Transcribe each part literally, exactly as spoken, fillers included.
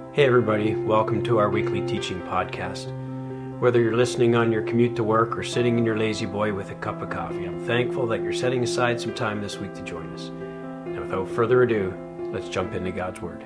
Hey everybody, welcome to our weekly teaching podcast. Whether you're listening on your commute to work or sitting in your lazy boy with a cup of coffee, I'm thankful that you're setting aside some time this week to join us. And without further ado, let's jump into God's Word.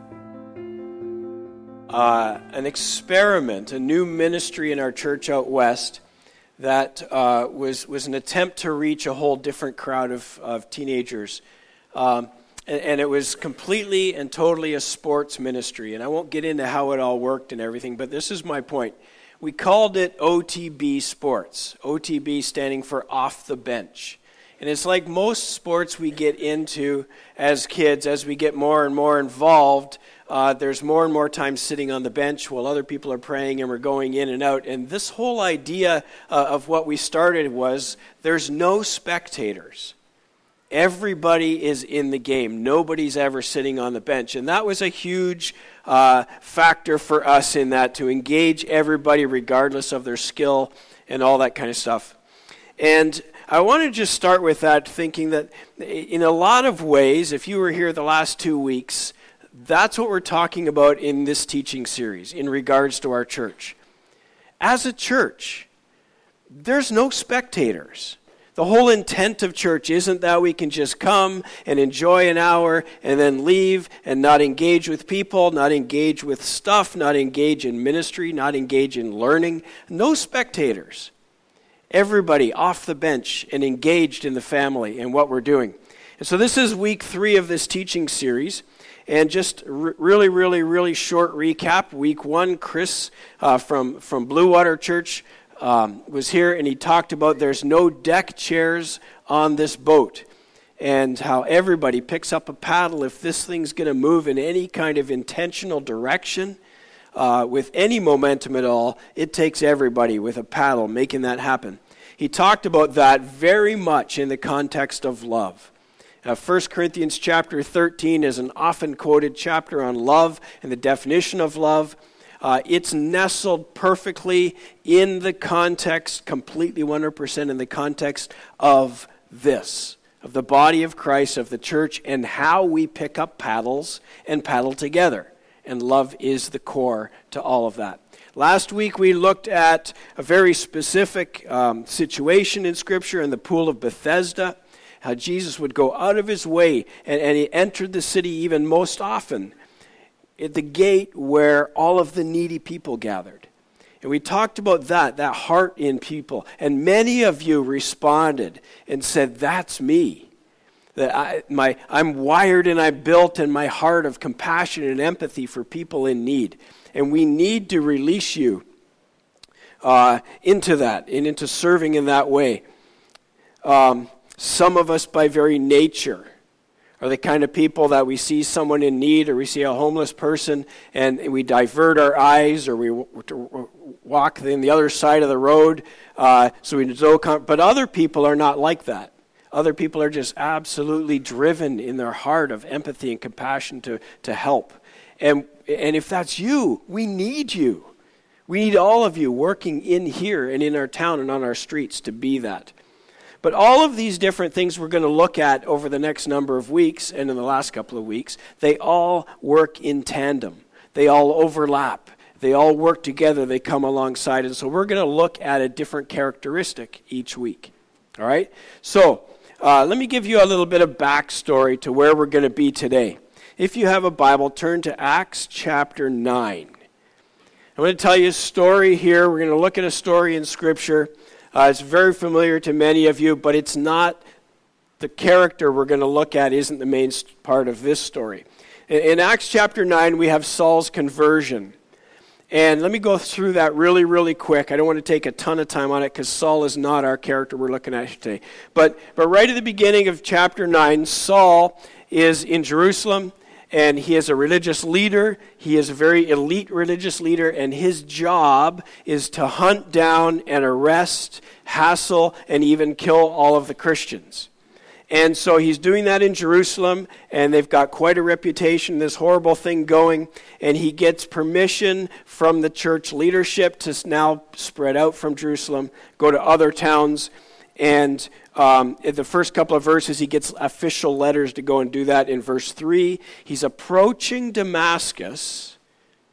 Uh, an experiment, a new ministry in our church out west that uh, was was an attempt to reach a whole different crowd of, of teenagers. Um, and, and it was completely and totally a sports ministry. And I won't get into how it all worked and everything, but this is my point. We called it O T B Sports, O T B standing for off the bench. And it's like most sports we get into as kids, as we get more and more involved, uh, there's more and more time sitting on the bench while other people are praying and we're going in and out. And this whole idea uh, of what we started was there's no spectators. Everybody is in the game. Nobody's ever sitting on the bench. And that was a huge uh, factor for us in that, to engage everybody regardless of their skill and all that kind of stuff. And I want to just start with that, thinking that in a lot of ways, if you were here the last two weeks, that's what we're talking about in this teaching series in regards to our church. As a church, there's no spectators. The whole intent of church isn't that we can just come and enjoy an hour and then leave and not engage with people, not engage with stuff, not engage in ministry, not engage in learning. No spectators. Everybody off the bench and engaged in the family and what we're doing. And so this is week three of this teaching series. And just r- really, really, really short recap. Week one, Chris uh, from, from Blue Water Church um, was here, and he talked about there's no deck chairs on this boat, and how everybody picks up a paddle if this thing's going to move in any kind of intentional direction. Uh, with any momentum at all, it takes everybody with a paddle making that happen. He talked about that very much in the context of love. Uh, First Corinthians chapter thirteen is an often quoted chapter on love and the definition of love. Uh, it's nestled perfectly in the context, completely one hundred percent in the context of this, of the body of Christ, of the church, and how we pick up paddles and paddle together. And love is the core to all of that. Last week we looked at a very specific um, situation in Scripture in the pool of Bethesda, how Jesus would go out of his way, and, and he entered the city even most often at the gate where all of the needy people gathered. And we talked about that, that heart in people. And many of you responded and said, that's me. That I, my, I'm wired and I'm built in my heart of compassion and empathy for people in need. And we need to release you uh, into that and into serving in that way. Um, some of us by very nature are the kind of people that we see someone in need, or we see a homeless person and we divert our eyes, or we walk in the other side of the road. Uh, so we don't, but other people are not like that. Other people are just absolutely driven in their heart of empathy and compassion to, to help. And, and if that's you, we need you. We need all of you working in here and in our town and on our streets to be that. But all of these different things we're going to look at over the next number of weeks and in the last couple of weeks, they all work in tandem. They all overlap. They all work together. They come alongside. And so we're going to look at a different characteristic each week. All right? So uh, let me give you a little bit of backstory to where we're going to be today. If you have a Bible, turn to Acts chapter nine. I'm going to tell you a story here. We're going to look at a story in Scripture. Uh, it's very familiar to many of you, but it's not, the character we're going to look at isn't the main part of this story. In, in Acts chapter nine, we have Saul's conversion. And let me go through that really, really quick. I don't want to take a ton of time on it because Saul is not our character we're looking at today. But, but right at the beginning of chapter nine, Saul is in Jerusalem. And he is a religious leader. He is a very elite religious leader, and his job is to hunt down and arrest, hassle, and even kill all of the Christians. And so he's doing that in Jerusalem, and they've got quite a reputation, this horrible thing going, and he gets permission from the church leadership to now spread out from Jerusalem, go to other towns, and Um, in the first couple of verses, he gets official letters to go and do that. In verse three, he's approaching Damascus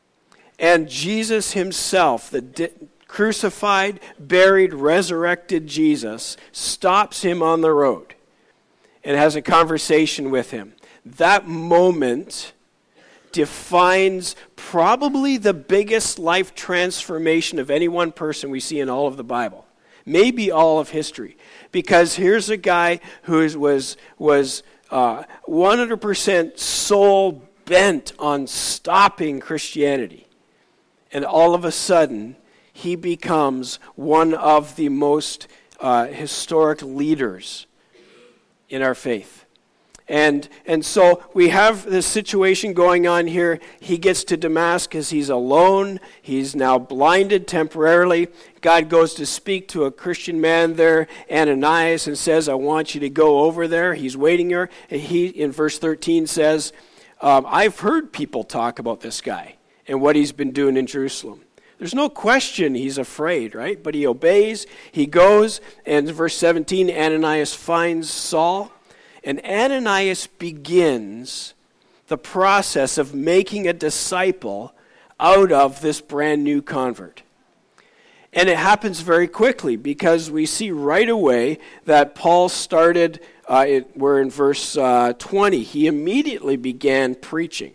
And Jesus himself, the di- crucified, buried, resurrected Jesus, stops him on the road and has a conversation with him. That moment defines probably the biggest life transformation of any one person we see in all of the Bible. Maybe all of history. Because here's a guy who is, was, was uh, one hundred percent soul bent on stopping Christianity. And all of a sudden, he becomes one of the most uh, historic leaders in our faith. And and so we have this situation going on here. He gets to Damascus. He's alone. He's now blinded temporarily. God goes to speak to a Christian man there, Ananias, and says, I want you to go over there. He's waiting here. And he, in verse thirteen, says, um, I've heard people talk about this guy and what he's been doing in Jerusalem. There's no question he's afraid, right? But he obeys. He goes. And in verse seventeen, Ananias finds Saul. And Ananias begins the process of making a disciple out of this brand new convert. And it happens very quickly because we see right away that Paul started, uh, it, we're in verse uh, twenty, he immediately began preaching.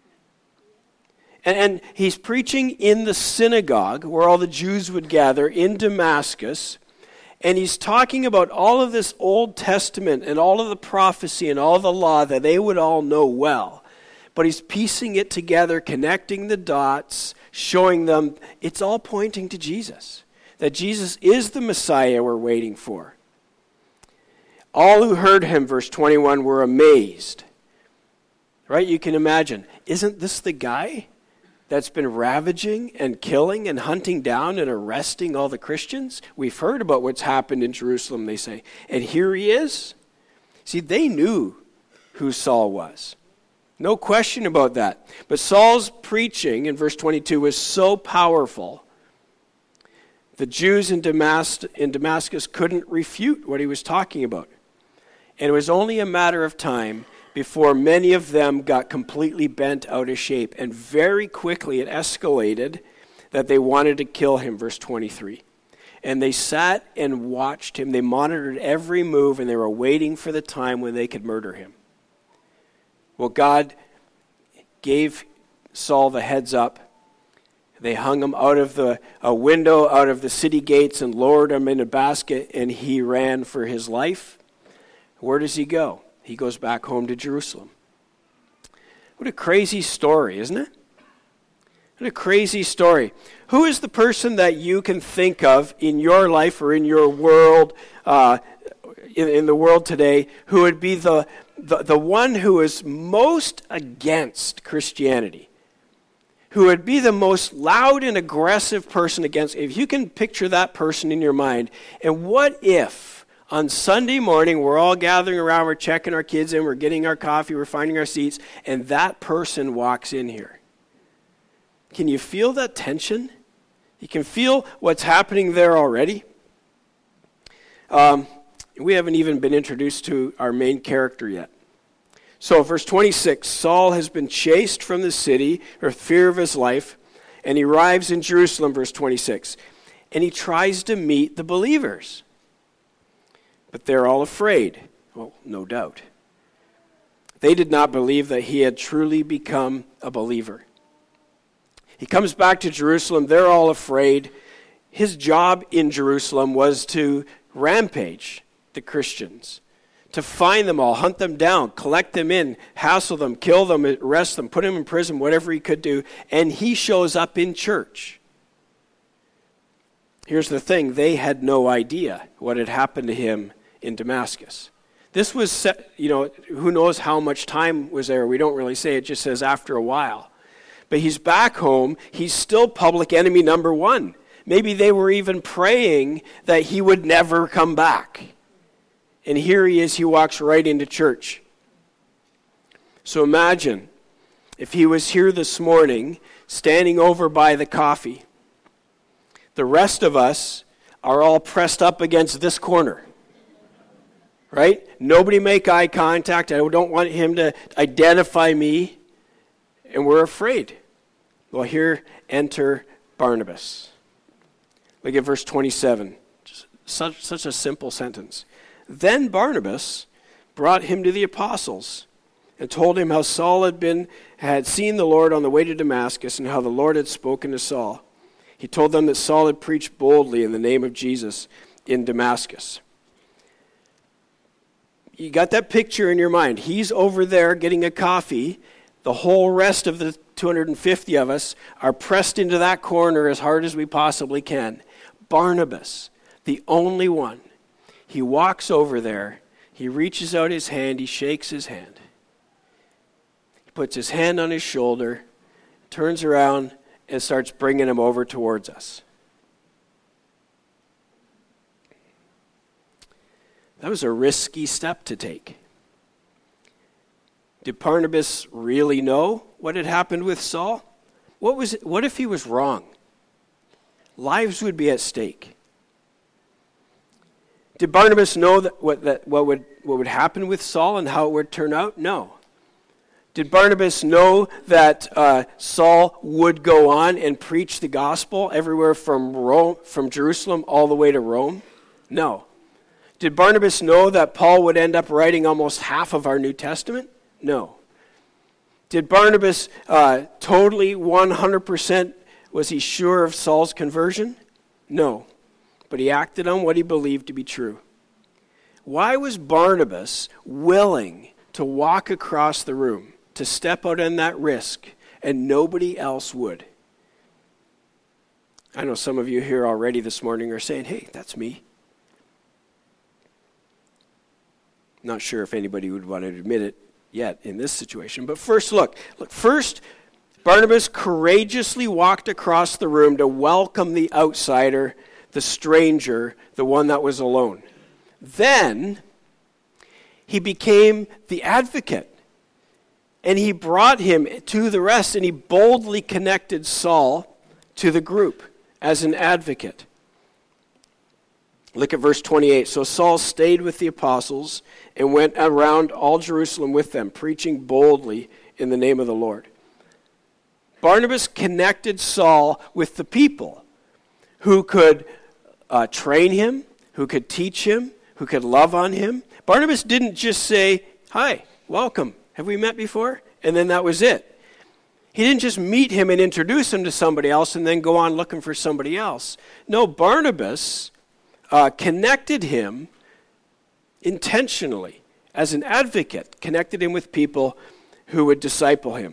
And, and he's preaching in the synagogue where all the Jews would gather in Damascus. And he's talking about all of this Old Testament and all of the prophecy and all the law that they would all know well. But he's piecing it together, connecting the dots, showing them it's all pointing to Jesus. That Jesus is the Messiah we're waiting for. All who heard him, verse twenty-one, were amazed. Right? You can imagine, isn't this the guy that's been ravaging and killing and hunting down and arresting all the Christians? We've heard about what's happened in Jerusalem, they say. And here he is. See, they knew who Saul was. No question about that. But Saul's preaching, in verse twenty-two, was so powerful, the Jews in Damas- in Damascus couldn't refute what he was talking about. And it was only a matter of time before many of them got completely bent out of shape. And very quickly it escalated that they wanted to kill him, verse twenty-three. And they sat and watched him. They monitored every move, and they were waiting for the time when they could murder him. Well, God gave Saul the heads up. They hung him out of the a window, out of the city gates, and lowered him in a basket, and he ran for his life. Where does he go? He goes back home to Jerusalem. What a crazy story, isn't it? What a crazy story. Who is the person that you can think of in your life or in your world, uh, in, in the world today, who would be the, the, the one who is most against Christianity? Who would be the most loud and aggressive person against? If you can picture that person in your mind, and what if on Sunday morning, we're all gathering around, we're checking our kids in, we're getting our coffee, we're finding our seats, and that person walks in here. Can you feel that tension? You can feel what's happening there already. Um, we haven't even been introduced to our main character yet. So verse twenty-six, Saul has been chased from the city for fear of his life, and he arrives in Jerusalem, verse twenty-six, and he tries to meet the believers. But they're all afraid. Well, no doubt. They did not believe that he had truly become a believer. He comes back to Jerusalem. They're all afraid. His job in Jerusalem was to rampage the Christians, to find them all, hunt them down, collect them in, hassle them, kill them, arrest them, put them in prison, whatever he could do. And he shows up in church. Here's the thing. They had no idea what had happened to him in Damascus. This was, set, you know, who knows how much time was there. We don't really say. It just says after a while. But he's back home. He's still public enemy number one. Maybe they were even praying that he would never come back. And here he is. He walks right into church. So imagine if he was here this morning, standing over by the coffee. The rest of us are all pressed up against this corner. Right? Nobody make eye contact. I don't want him to identify me. And we're afraid. Well, here enter Barnabas. Look at verse twenty-seven. Just such, such a simple sentence. Then Barnabas brought him to the apostles and told him how Saul had been had seen the Lord on the way to Damascus and how the Lord had spoken to Saul. He told them that Saul had preached boldly in the name of Jesus in Damascus. You got that picture in your mind. He's over there getting a coffee. The whole rest of the two hundred fifty of us are pressed into that corner as hard as we possibly can. Barnabas, the only one. He walks over there. He reaches out his hand. He shakes his hand. He puts his hand on his shoulder, turns around, and starts bringing him over towards us. That was a risky step to take. Did Barnabas really know what had happened with Saul? What was it, what if he was wrong? Lives would be at stake. Did Barnabas know that what, that what would what would happen with Saul and how it would turn out? No. Did Barnabas know that uh, Saul would go on and preach the gospel everywhere from Rome, from Jerusalem all the way to Rome? No. Did Barnabas know that Paul would end up writing almost half of our New Testament? No. Did Barnabas uh, totally one hundred percent, was he sure of Saul's conversion? No. But he acted on what he believed to be true. Why was Barnabas willing to walk across the room, to step out on that risk, and nobody else would? I know some of you here already this morning are saying, hey, that's me. Not sure if anybody would want to admit it yet in this situation. But first, look. Look, first, Barnabas courageously walked across the room to welcome the outsider, the stranger, the one that was alone. Then, he became the advocate. And he brought him to the rest, and he boldly connected Saul to the group as an advocate. Look at verse twenty-eight. So Saul stayed with the apostles and went around all Jerusalem with them, preaching boldly in the name of the Lord. Barnabas connected Saul with the people who could uh, train him, who could teach him, who could love on him. Barnabas didn't just say, hi, welcome, have we met before? And then that was it. He didn't just meet him and introduce him to somebody else and then go on looking for somebody else. No, Barnabas uh, connected him intentionally as an advocate, connected him with people who would disciple him.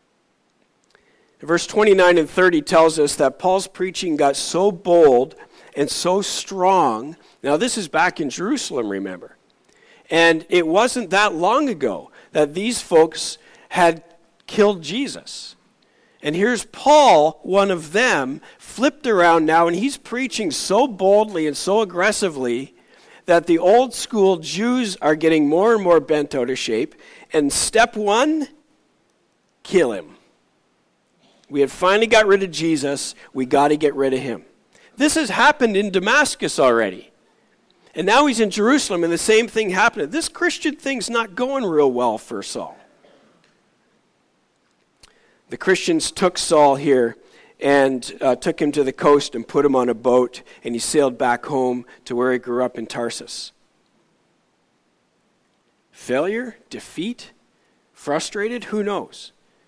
Verse twenty-nine and thirty tells us that Paul's preaching got so bold and so strong. Now this is back in Jerusalem, remember. And it wasn't that long ago that these folks had killed Jesus. And here's Paul, one of them, flipped around now, and he's preaching so boldly and so aggressively that the old school Jews are getting more and more bent out of shape. And step one, kill him. We had finally got rid of Jesus. We got to get rid of him. This has happened in Damascus already. And now he's in Jerusalem, and the same thing happened. This Christian thing's not going real well for Saul. The Christians took Saul here and uh, took him to the coast and put him on a boat, and he sailed back home to where he grew up in Tarsus. Failure? Defeat? Frustrated? Who knows?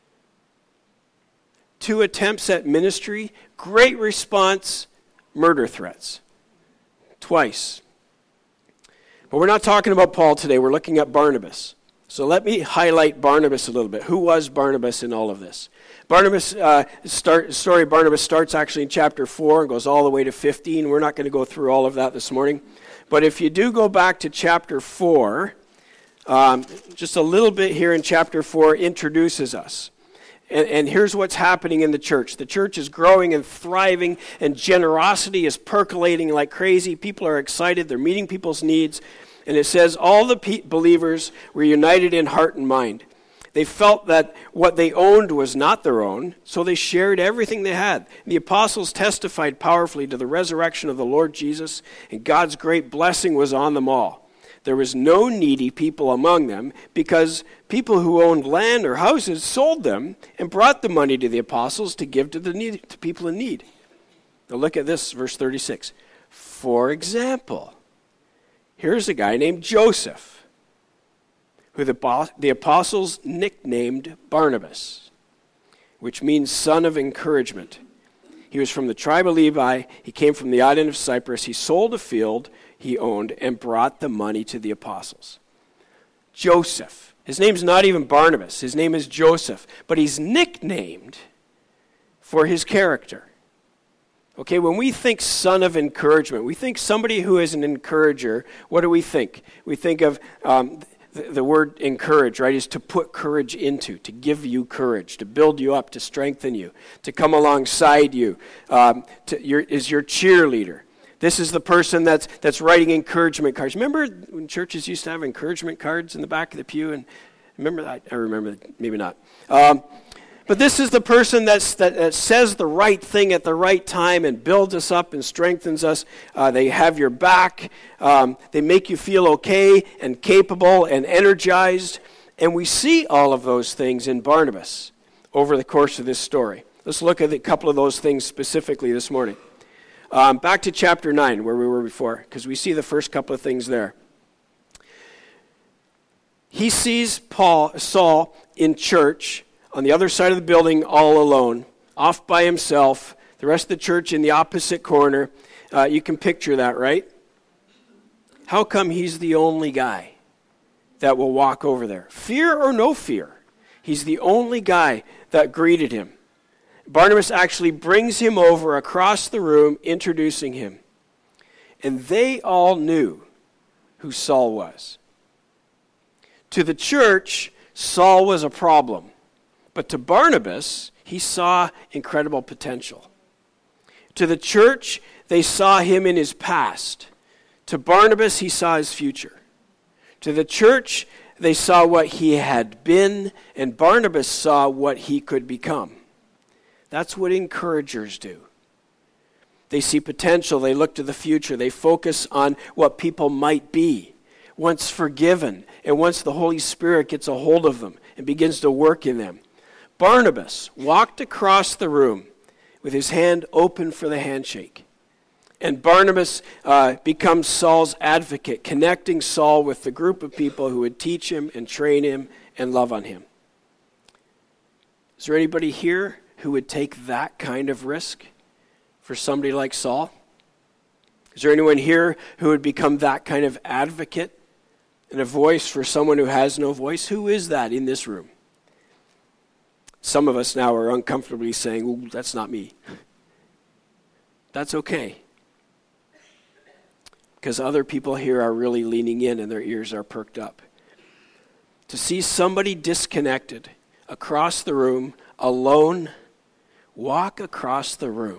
Two attempts at ministry, great response, murder threats. Twice. But we're not talking about Paul today. We're looking at Barnabas. So let me highlight Barnabas a little bit. Who was Barnabas in all of this? Barnabas, uh, start, story of Barnabas starts actually in chapter four and goes all the way to fifteen. We're not going to go through all of that this morning. But if you do go back to chapter four, um, just a little bit here in chapter four introduces us. And, and here's what's happening in the church. The church is growing and thriving, and generosity is percolating like crazy. People are excited. They're meeting people's needs. And it says all the pe- believers were united in heart and mind. They felt that what they owned was not their own, so they shared everything they had. The apostles testified powerfully to the resurrection of the Lord Jesus, and God's great blessing was on them all. there was no needy people among them, because people who owned land or houses sold them and brought the money to the apostles to give to the need, to people in need. Now look at this, verse thirty-six. For example, here's a guy named Joseph, who the, the apostles nicknamed Barnabas, which means son of encouragement. He was from the tribe of Levi. He came from the island of Cyprus. He sold a field he owned and brought the money to the apostles. Joseph. His name's not even Barnabas. His name is Joseph. But he's nicknamed for his character. Okay, when we think son of encouragement, we think somebody who is an encourager. What do we think? We think of um, the, the word encourage, right, is to put courage into, to give you courage, to build you up, to strengthen you, to come alongside you, um, to, your, is your cheerleader. This is the person that's that's writing encouragement cards. Remember when churches used to have encouragement cards in the back of the pew? And remember that? I remember, maybe not. Um, but this is the person that's, that, that says the right thing at the right time and builds us up and strengthens us. Uh, they have your back. Um, they make you feel okay and capable and energized. And we see all of those things in Barnabas over the course of this story. Let's look at a couple of those things specifically this morning. Um, back to chapter nine, where we were before, because we see the first couple of things there. He sees Paul, Saul in church on the other side of the building all alone, off by himself, the rest of the church in the opposite corner. Uh, you can picture that, right? How come he's the only guy that will walk over there? Fear or no fear? He's the only guy that greeted him. Barnabas actually brings him over across the room, introducing him. And they all knew who Saul was. To the church, Saul was a problem. But to Barnabas, he saw incredible potential. To the church, they saw him in his past. To Barnabas, he saw his future. To the church, they saw what he had been, and Barnabas saw what he could become. That's what encouragers do. They see potential. They look to the future. They focus on what people might be once forgiven and once the Holy Spirit gets a hold of them and begins to work in them. Barnabas walked across the room with his hand open for the handshake. And Barnabas uh, becomes Saul's advocate, connecting Saul with the group of people who would teach him and train him and love on him. Is there anybody here who would take that kind of risk for somebody like Saul? Is there anyone here who would become that kind of advocate and a voice for someone who has no voice? Who is that in this room? Some of us now are uncomfortably saying, "Ooh, that's not me." That's okay. Because other people here are really leaning in and their ears are perked up. To see somebody disconnected across the room, alone, walk across the room.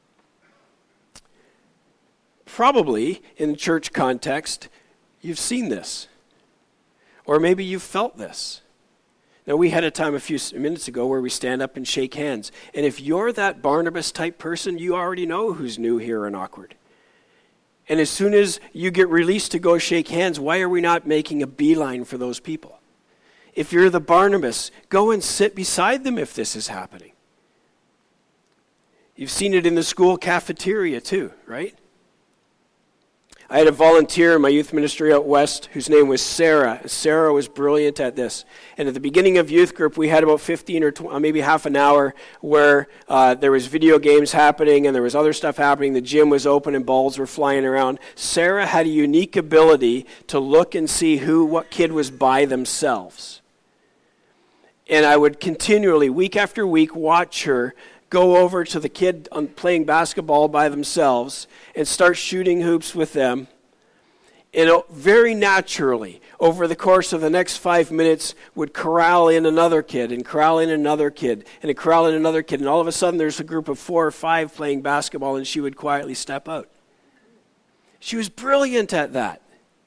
Probably, in church context, you've seen this. Or maybe you've felt this. Now, we had a time a few minutes ago where we stand up and shake hands. And if you're that Barnabas-type person, you already know who's new here and awkward. And as soon as you get released to go shake hands, why are we not making a beeline for those people? If you're the Barnabas, go and sit beside them if this is happening. You've seen it in the school cafeteria too, right? I had a volunteer in my youth ministry out west whose name was Sarah. Sarah was brilliant at this. And at the beginning of youth group, we had about fifteen or twenty, maybe half an hour where uh, there was video games happening and there was other stuff happening. The gym was open and balls were flying around. Sarah had a unique ability to look and see who, what kid was by themselves. And I would continually, week after week, watch her go over to the kid playing basketball by themselves and start shooting hoops with them. And very naturally, over the course of the next five minutes, would corral in another kid and corral in another kid and corral in another kid. And all of a sudden, there's a group of four or five playing basketball, and she would quietly step out. She was brilliant at that.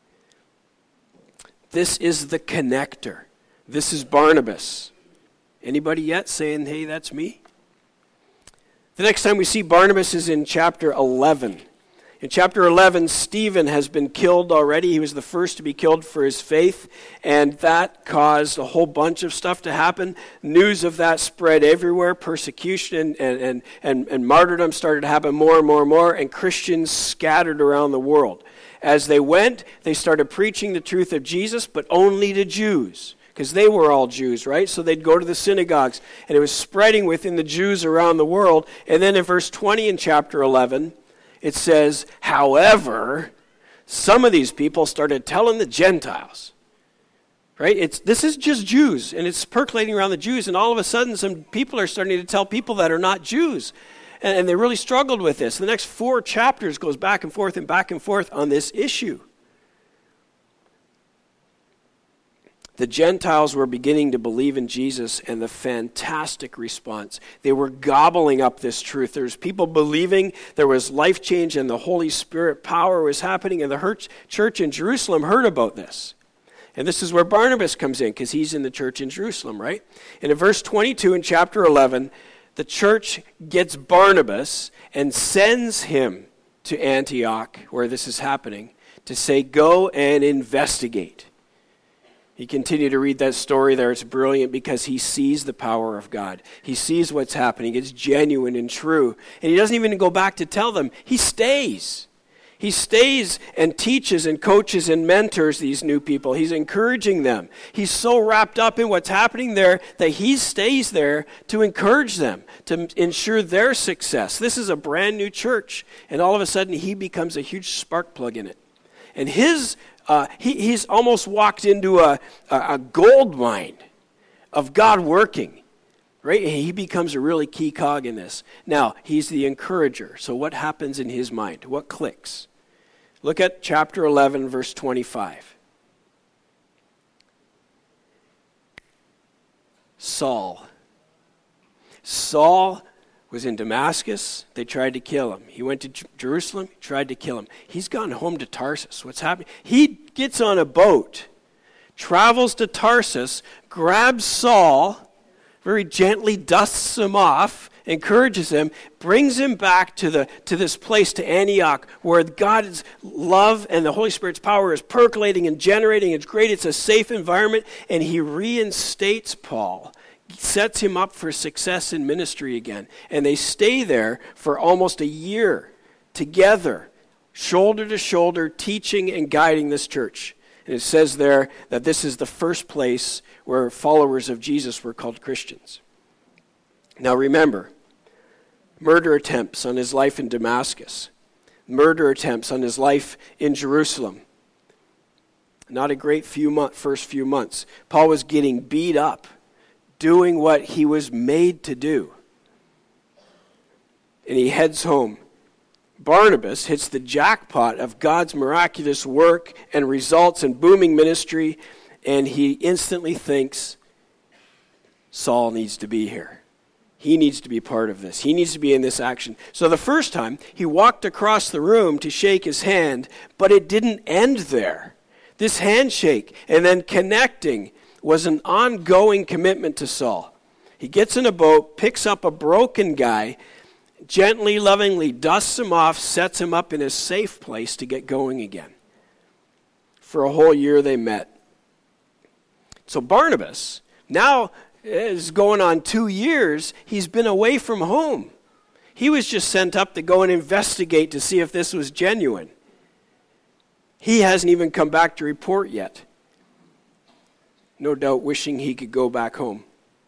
This is the connector. This is Barnabas. Anybody yet saying, hey, that's me? The next time we see Barnabas is in chapter eleven. In chapter eleven, Stephen has been killed already. He was the first to be killed for his faith, and that caused a whole bunch of stuff to happen. News of that spread everywhere. Persecution and, and, and, and martyrdom started to happen more and more and more, and Christians scattered around the world. As they went, they started preaching the truth of Jesus, but only to Jews, because they were all Jews, right? So they'd go to the synagogues, and it was spreading within the Jews around the world. And then in verse twenty in chapter eleven, it says, however, some of these people started telling the Gentiles, right? It's this is just Jews, and it's percolating around the Jews, and all of a sudden some people are starting to tell people that are not Jews, and, and they really struggled with this. The next four chapters goes back and forth and back and forth on this issue. The Gentiles were beginning to believe in Jesus, and the fantastic response. They were gobbling up this truth. There was people believing, there was life change, and the Holy Spirit power was happening, and the church in Jerusalem heard about this. And this is where Barnabas comes in, because he's in the church in Jerusalem, right? And in verse twenty-two in chapter eleven, the church gets Barnabas and sends him to Antioch, where this is happening, to say, go and investigate. You continue to read that story there. It's brilliant because he sees the power of God. He sees what's happening. It's genuine and true. And he doesn't even go back to tell them. He stays. He stays and teaches and coaches and mentors these new people. He's encouraging them. He's so wrapped up in what's happening there that he stays there to encourage them, to ensure their success. This is a brand new church. And all of a sudden, he becomes a huge spark plug in it. And his Uh, he, he's almost walked into a, a, a gold mine of God working, right? He becomes a really key cog in this. Now, he's the encourager. So what happens in his mind? What clicks? Look at chapter eleven, verse twenty-five. Saul. Saul was in Damascus. They tried to kill him. He went to J- Jerusalem, tried to kill him. He's gone home to Tarsus. What's happening? He gets on a boat, travels to Tarsus, grabs Saul, very gently dusts him off, encourages him, brings him back to the to this place, to Antioch, where God's love and the Holy Spirit's power is percolating and generating. It's great. It's a safe environment. And he reinstates Paul, sets him up for success in ministry again. And they stay there for almost a year together, shoulder to shoulder, teaching and guiding this church. And it says there that this is the first place where followers of Jesus were called Christians. Now remember, murder attempts on his life in Damascus, murder attempts on his life in Jerusalem. Not a great few mo- first few months. Paul was getting beat up, doing what he was made to do. And he heads home. Barnabas hits the jackpot of God's miraculous work and results in booming ministry, and he instantly thinks, Saul needs to be here. He needs to be part of this. He needs to be in this action. So the first time, he walked across the room to shake his hand, but it didn't end there. This handshake and then connecting was an ongoing commitment to Saul. He gets in a boat, picks up a broken guy, gently, lovingly dusts him off, sets him up in a safe place to get going again. For a whole year they met. So Barnabas now is going on two years. He's been away from home. He was just sent up to go and investigate to see if this was genuine. He hasn't even come back to report yet. No doubt wishing he could go back home.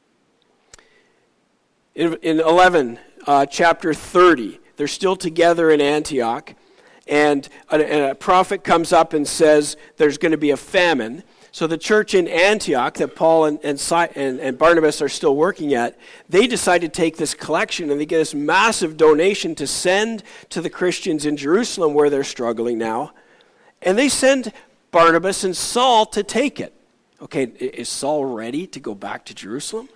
In, in eleven, uh, chapter thirty, they're still together in Antioch, and a, and a prophet comes up and says there's going to be a famine. So the church in Antioch that Paul and, and, and, and Barnabas are still working at, they decide to take this collection and they get this massive donation to send to the Christians in Jerusalem where they're struggling now. And they send Barnabas and Saul to take it. Okay, is Saul ready to go back to Jerusalem?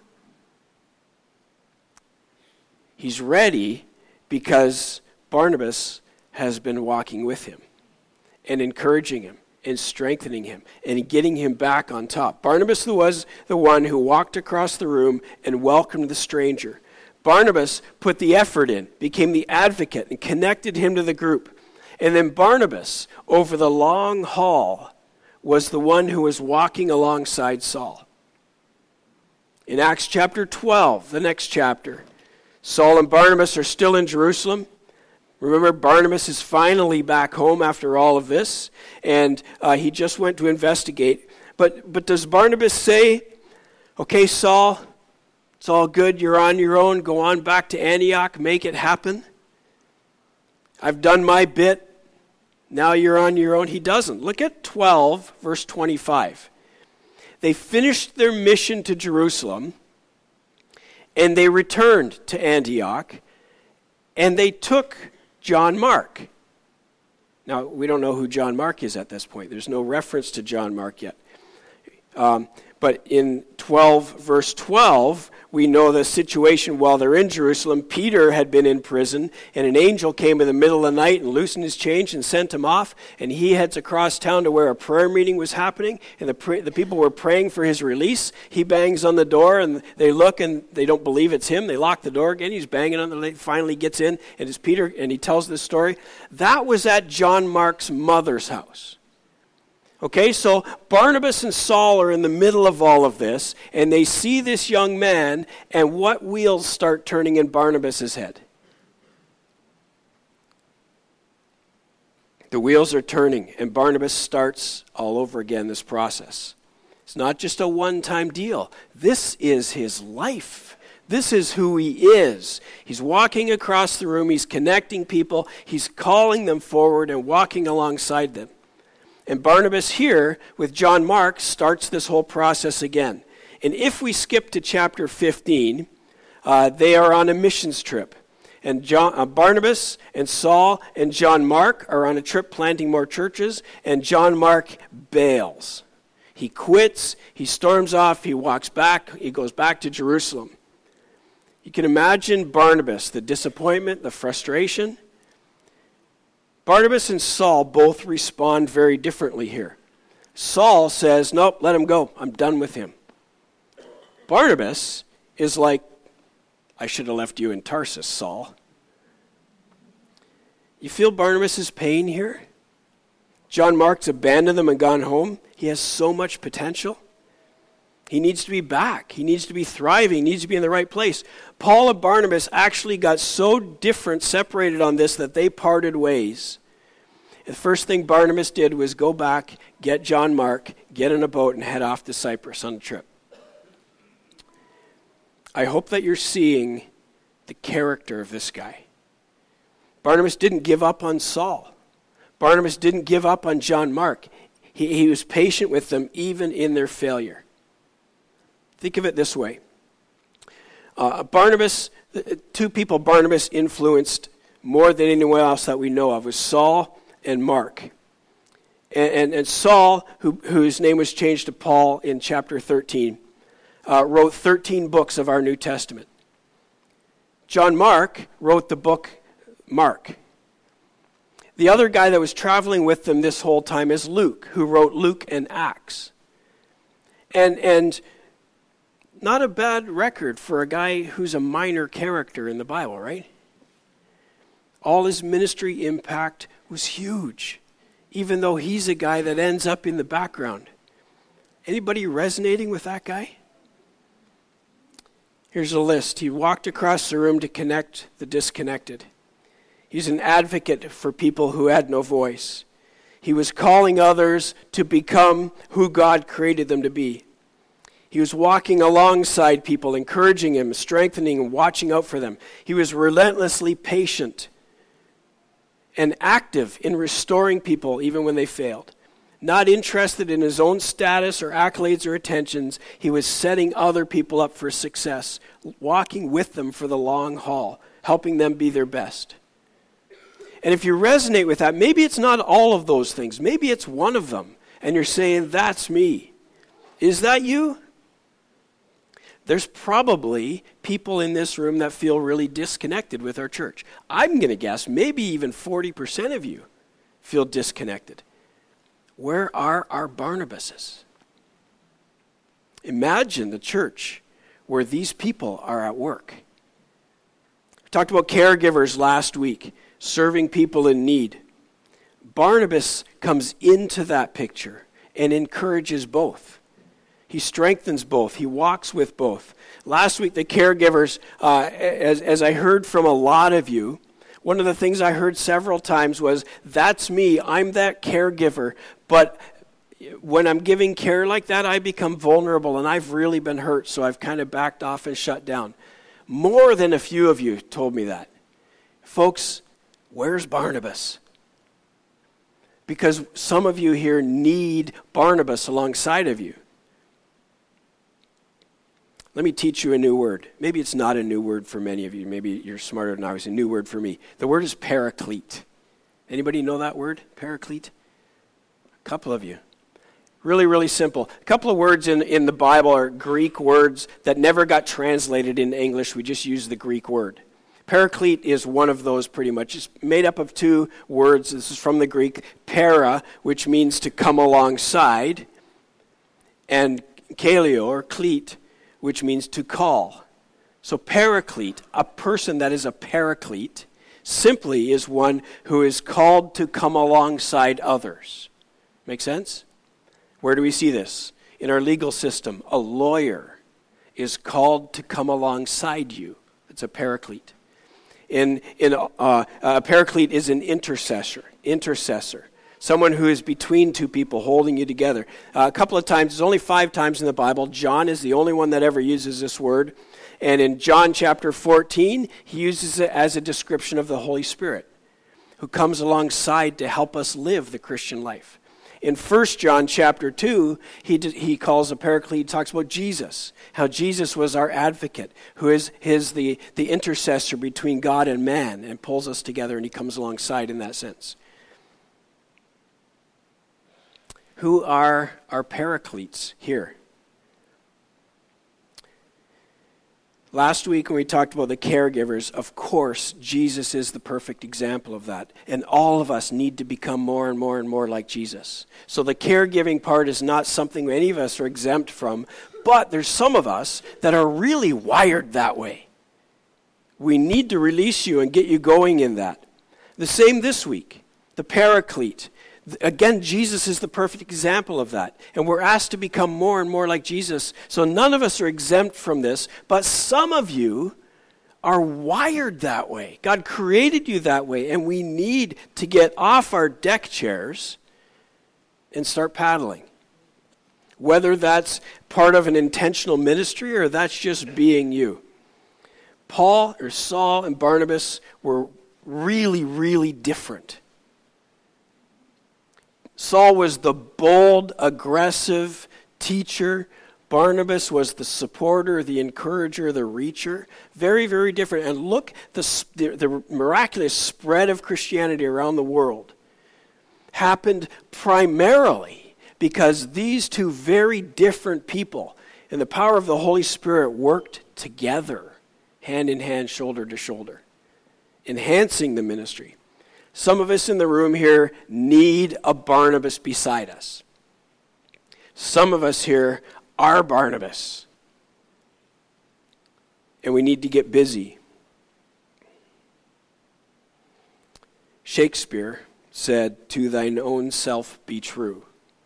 He's ready because Barnabas has been walking with him and encouraging him and strengthening him and getting him back on top. Barnabas was the one who walked across the room and welcomed the stranger. Barnabas put the effort in, became the advocate, and connected him to the group. And then Barnabas, over the long haul, was the one who was walking alongside Saul. In Acts chapter twelve, the next chapter, Saul and Barnabas are still in Jerusalem. Remember, Barnabas is finally back home after all of this, and uh, he just went to investigate. But, but does Barnabas say, okay, Saul, it's all good, you're on your own, go on back to Antioch, make it happen? I've done my bit, now you're on your own. He doesn't. Look at twelve, verse twenty-five. They finished their mission to Jerusalem, and they returned to Antioch, and they took John Mark. Now, we don't know who John Mark is at this point. There's no reference to John Mark yet. Um, but in twelve, verse twelve, we know the situation while they're in Jerusalem. Peter had been in prison, and an angel came in the middle of the night and loosened his chains and sent him off. And he heads across town to where a prayer meeting was happening, and the pray- the people were praying for his release. He bangs on the door, and they look, and they don't believe it's him. They lock the door again. He's banging on the door. Finally gets in, and it's Peter, and he tells this story. That was at John Mark's mother's house. Okay, so Barnabas and Saul are in the middle of all of this, and they see this young man, and what wheels start turning in Barnabas' head? The wheels are turning, and Barnabas starts all over again this process. It's not just a one-time deal. This is his life. This is who he is. He's walking across the room, he's connecting people, he's calling them forward and walking alongside them. And Barnabas here, with John Mark, starts this whole process again. And if we skip to chapter fifteen, uh, they are on a missions trip. And John, uh, Barnabas and Saul and John Mark are on a trip planting more churches, and John Mark bails. He quits, he storms off, he walks back, he goes back to Jerusalem. You can imagine Barnabas, the disappointment, the frustration. Barnabas and Saul both respond very differently here. Saul says, nope, let him go. I'm done with him. Barnabas is like, I should have left you in Tarsus, Saul. You feel Barnabas' pain here? John Mark's abandoned them and gone home. He has so much potential. He needs to be back. He needs to be thriving. He needs to be in the right place. Paul and Barnabas actually got so different, separated on this, that they parted ways. The first thing Barnabas did was go back, get John Mark, get in a boat, and head off to Cyprus on a trip. I hope that you're seeing the character of this guy. Barnabas didn't give up on Saul. Barnabas didn't give up on John Mark. He, he was patient with them even in their failure. Think of it this way. Uh, Barnabas, two people Barnabas influenced more than anyone else that we know of was Saul and Mark. And, and, and Saul, who, whose name was changed to Paul in chapter thirteen, uh, wrote thirteen books of our New Testament. John Mark wrote the book Mark. The other guy that was traveling with them this whole time is Luke, who wrote Luke and Acts. And and not a bad record for a guy who's a minor character in the Bible, right? All his ministry impact was huge, even though he's a guy that ends up in the background. Anybody resonating with that guy? Here's a list. He walked across the room to connect the disconnected. He's an advocate for people who had no voice. He was calling others to become who God created them to be. He was walking alongside people, encouraging them, strengthening and watching out for them. He was relentlessly patient and active in restoring people even when they failed. Not interested in his own status or accolades or attentions, he was setting other people up for success, walking with them for the long haul, helping them be their best. And if you resonate with that, maybe it's not all of those things. Maybe it's one of them, and you're saying, that's me. Is that you? There's probably people in this room that feel really disconnected with our church. I'm going to guess maybe even forty percent of you feel disconnected. Where are our Barnabases? Imagine the church where these people are at work. We talked about caregivers last week, serving people in need. Barnabas comes into that picture and encourages both. He strengthens both. He walks with both. Last week, the caregivers, uh, as, as I heard from a lot of you, one of the things I heard several times was, that's me, I'm that caregiver, but when I'm giving care like that, I become vulnerable, and I've really been hurt, so I've kind of backed off and shut down. More than a few of you told me that. Folks, where's Barnabas? Because some of you here need Barnabas alongside of you. Let me teach you a new word. Maybe it's not a new word for many of you. Maybe you're smarter than I was. A new word for me. The word is paraclete. Anybody know that word, paraclete? A couple of you. Really, really simple. A couple of words in, in the Bible are Greek words that never got translated into English. We just use the Greek word. Paraclete is one of those pretty much. It's made up of two words. This is from the Greek, para, which means to come alongside, and kaleo, or cleat, which means to call. So paraclete, a person that is a paraclete, simply is one who is called to come alongside others. Make sense? Where do we see this? In our legal system, a lawyer is called to come alongside you. It's a paraclete. In, in uh, a paraclete is an intercessor, intercessor, someone who is between two people holding you together. Uh, a couple of times, there's only five times in the Bible. John is the only one that ever uses this word. And in John chapter fourteen, he uses it as a description of the Holy Spirit, who comes alongside to help us live the Christian life. In First John chapter two, he he calls a paraclete, he talks about Jesus, how Jesus was our advocate, who is his the, the intercessor between God and man, and pulls us together, and he comes alongside in that sense. Who are our paracletes here? Last week when we talked about the caregivers, of course, Jesus is the perfect example of that. And all of us need to become more and more and more like Jesus. So the caregiving part is not something any of us are exempt from, but there's some of us that are really wired that way. We need to release you and get you going in that. The same this week, the paraclete. Again, Jesus is the perfect example of that. And we're asked to become more and more like Jesus. So none of us are exempt from this, but some of you are wired that way. God created you that way, and we need to get off our deck chairs and start paddling. Whether that's part of an intentional ministry or that's just being you. Paul or Saul and Barnabas were really, really different. Saul was the bold, aggressive teacher. Barnabas was the supporter, the encourager, the reacher. Very, very different. And look, the, the, the miraculous spread of Christianity around the world happened primarily because these two very different people and the power of the Holy Spirit worked together, hand in hand, shoulder to shoulder, enhancing the ministry. Some of us in the room here need a Barnabas beside us. Some of us here are Barnabas. And we need to get busy. Shakespeare said, "To thine own self be true."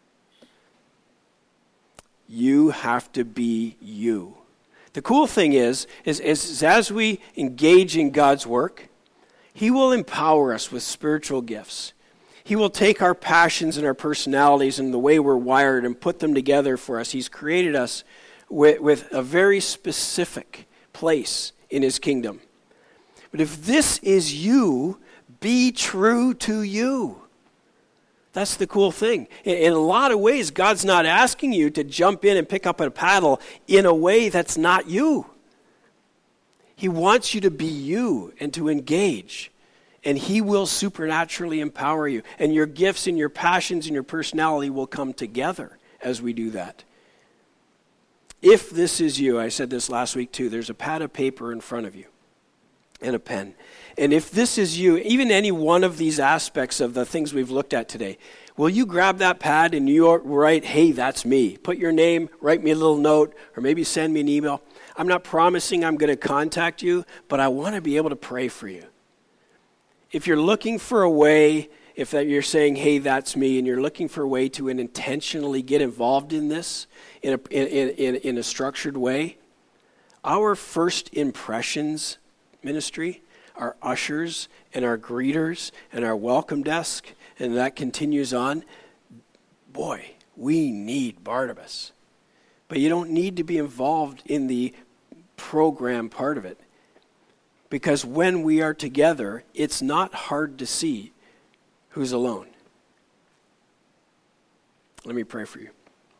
You have to be you. The cool thing is, is, is as we engage in God's work, He will empower us with spiritual gifts. He will take our passions and our personalities and the way we're wired and put them together for us. He's created us with, with a very specific place in His kingdom. But if this is you, be true to you. That's the cool thing. In, in a lot of ways, God's not asking you to jump in and pick up a paddle in a way that's not you. He wants you to be you and to engage. And He will supernaturally empower you. And your gifts and your passions and your personality will come together as we do that. If this is you, I said this last week too, there's a pad of paper in front of you and a pen. And if this is you, even any one of these aspects of the things we've looked at today, will you grab that pad and you write, "Hey, that's me." Put your name, write me a little note, or maybe send me an email. I'm not promising I'm going to contact you, but I want to be able to pray for you. If you're looking for a way if that you're saying, hey, that's me, and you're looking for a way to intentionally get involved in this in a, in, in, in a structured way, our First Impressions ministry, our ushers and our greeters and our welcome desk, and that continues on, boy, we need Barnabas. But you don't need to be involved in the program part of it. Because when we are together, it's not hard to see who's alone. Let me pray for you.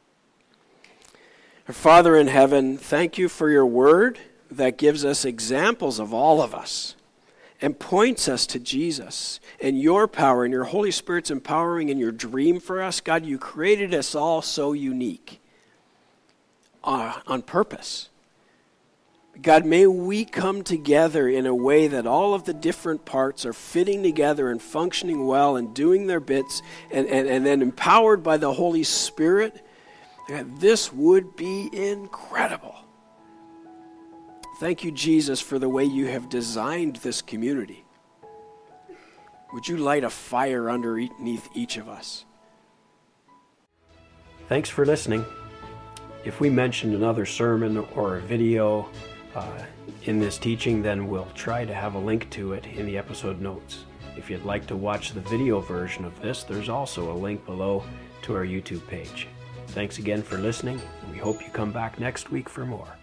Our Father in heaven, thank you for your word that gives us examples of all of us and points us to Jesus and your power and your Holy Spirit's empowering and your dream for us. God, you created us all so unique uh, on purpose. God, may we come together in a way that all of the different parts are fitting together and functioning well and doing their bits and, and, and then empowered by the Holy Spirit. God, this would be incredible. Thank you, Jesus, for the way you have designed this community. Would you light a fire underneath each of us? Thanks for listening. If we mentioned another sermon or a video uh, in this teaching, then we'll try to have a link to it in the episode notes. If you'd like to watch the video version of this, there's also a link below to our YouTube page. Thanks again for listening, and we hope you come back next week for more.